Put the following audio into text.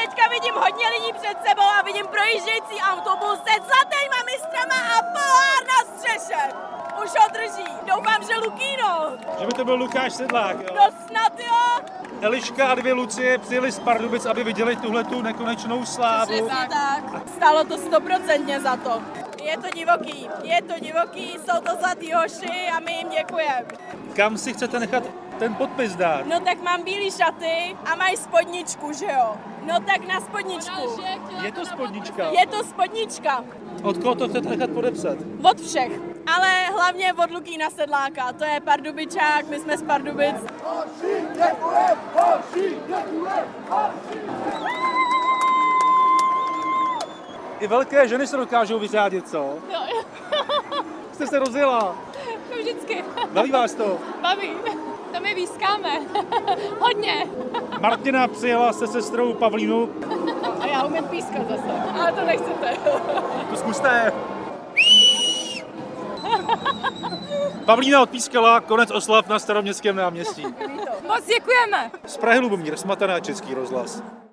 teďka vidím hodně lidí před sebou a vidím projíždějící autobus se zlatýma mistrama a pohár na střeše. Už ho drží. Doufám, že Lukino. Že by to byl Lukáš Sedlák, jo? No snad jo. Eliška a 2 Lucie přijeli z Pardubic, aby viděli tuhletu nekonečnou slávu. Přesně tak. Stalo to 100% za to. Je to divoký, jsou to zlatý hoši a my jim děkujeme. Kam si chcete nechat ten podpis dát? No tak mám bílý šaty a mají spodničku, že jo? No tak na spodničku. Je to spodnička. Je to spodnička. Od koho to chcete nechat podepsat? Od všech. Ale hlavně od Lukýna Sedláka. To je Pardubičák, my jsme z Pardubic. I velké ženy se dokážou vyřádit, co? Jo. Jste se rozjela. No vždycky. Baví vás to? Baví. To my výskáme. Hodně. Martina přijela se sestrou Pavlínou. A já umím pískat zase. Ale to nechcete. To zkuste. Pavlína odpískala, konec oslav na Staroměstském náměstí. Moc děkujeme. Z Prahy Lubomír Smatana, Český rozhlas.